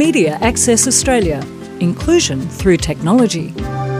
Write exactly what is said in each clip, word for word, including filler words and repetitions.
Media Access Australia. Inclusion through technology.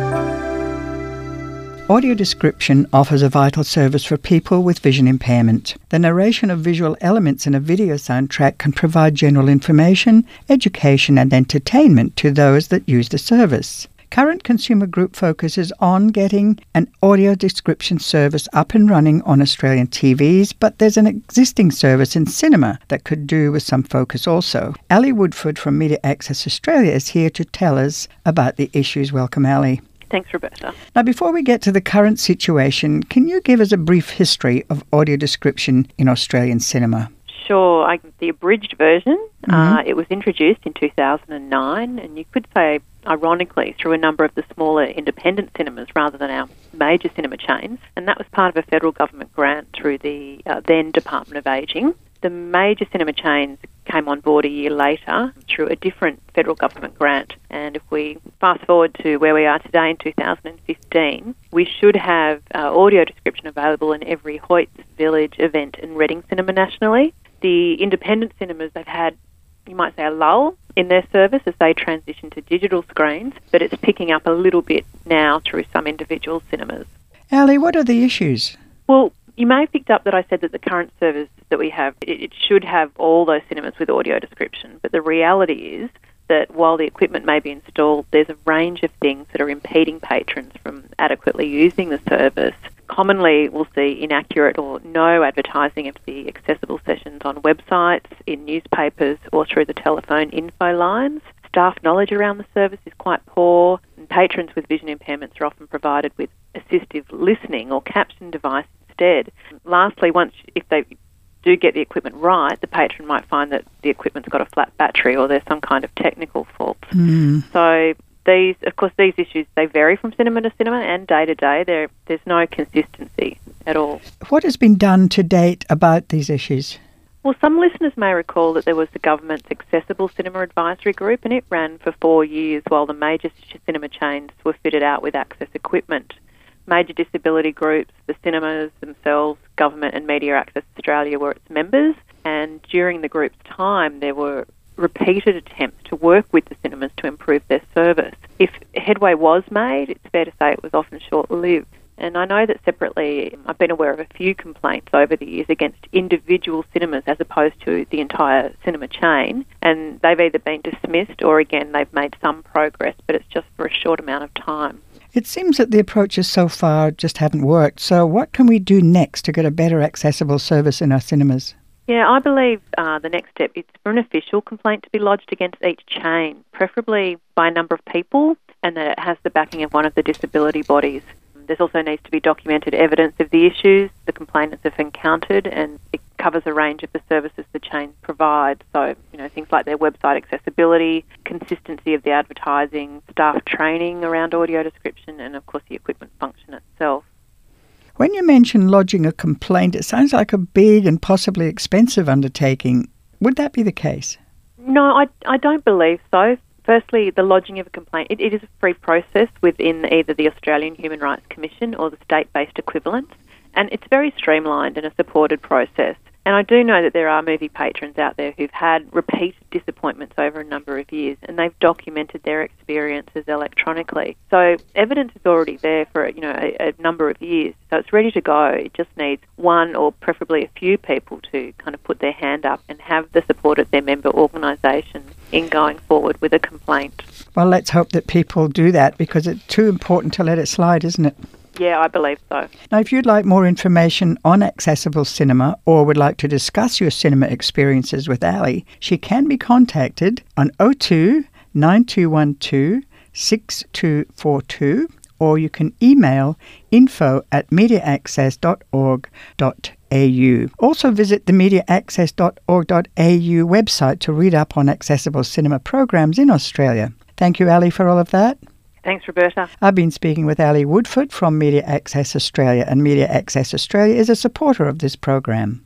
Audio description offers a vital service for people with vision impairment. The narration of visual elements in a video soundtrack can provide general information, education and entertainment to those that use the service. Current Consumer Group focuses on getting an audio description service up and running on Australian T Vs, but there's an existing service in cinema that could do with some focus also. Ali Woodford from Media Access Australia is here to tell us about the issues. Welcome, Ali. Thanks, Roberta. Now, before we get to the current situation, can you give us a brief history of audio description in Australian cinema? Sure. I, the abridged version, Mm-hmm. uh, it was introduced in two thousand nine, and you could say, ironically, through a number of the smaller independent cinemas rather than our major cinema chains, and that was part of a federal government grant through the uh, then Department of Ageing. The major cinema chains came on board a year later through a different federal government grant. And if we fast forward to where we are today in two thousand fifteen, we should have uh, audio description available in every Hoyts, Village, Event and Reading cinema nationally. The independent cinemas, they've had, you might say, a lull in their service as they transition to digital screens, but it's picking up a little bit now through some individual cinemas. Ali, what are the issues? Well, you may have picked up that I said that the current service that we have, it, it should have all those cinemas with audio description. But the reality is that while the equipment may be installed, there's a range of things that are impeding patrons from adequately using the service. Commonly, we'll see inaccurate or no advertising of the accessible sessions on websites, in newspapers, or through the telephone info lines. Staff knowledge around the service is quite poor, and patrons with vision impairments are often provided with assistive listening or caption device instead. Lastly, once if they do get the equipment right, the patron might find that the equipment's got a flat battery or there's some kind of technical fault. Mm. So these, of course, these issues, they vary from cinema to cinema and day to day. There, there's no consistency at all. What has been done to date about these issues? Well, some listeners may recall that there was the government's Accessible Cinema Advisory Group, and it ran for four years while the major cinema chains were fitted out with access equipment. Major disability groups, the cinemas themselves, government and Media Access Australia were its members, and during the group's time there were repeated attempts to work with the cinemas to improve their service. If headway was made, it's fair to say it was often short-lived. And I know that separately I've been aware of a few complaints over the years against individual cinemas as opposed to the entire cinema chain, and they've either been dismissed or again they've made some progress, but it's just for a short amount of time. It seems that the approaches so far just haven't worked. So what can we do next to get a better accessible service in our cinemas? Yeah, I believe uh, the next step is for an official complaint to be lodged against each chain, preferably by a number of people, and that it has the backing of one of the disability bodies. There also needs to be documented evidence of the issues the complainants have encountered, and it covers a range of the services the chains provide. So, you know, things like their website accessibility, consistency of the advertising, staff training around audio description, and of course the equipment function itself. When you mention lodging a complaint, it sounds like a big and possibly expensive undertaking. Would that be the case? No, I, I don't believe so. Firstly, the lodging of a complaint, it, it is a free process within either the Australian Human Rights Commission or the state-based equivalents, and it's very streamlined and a supported process. And I do know that there are movie patrons out there who've had repeated disappointments over a number of years, and they've documented their experiences electronically. So evidence is already there for, you know, a, a number of years. So it's ready to go. It just needs one or preferably a few people to kind of put their hand up and have the support of their member organisations in going forward with a complaint. Well, let's hope that people do that, because it's too important to let it slide, isn't it? Yeah, I believe so. Now, if you'd like more information on accessible cinema or would like to discuss your cinema experiences with Ali, she can be contacted on oh two nine two one two six two four two, or you can email info at mediaaccess dot org dot a u. Also visit the mediaaccess dot org dot a u website to read up on accessible cinema programs in Australia. Thank you, Ali, for all of that. Thanks, Roberta. I've been speaking with Ali Woodford from Media Access Australia, and Media Access Australia is a supporter of this program.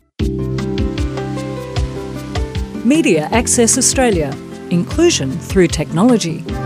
Media Access Australia. Inclusion through technology.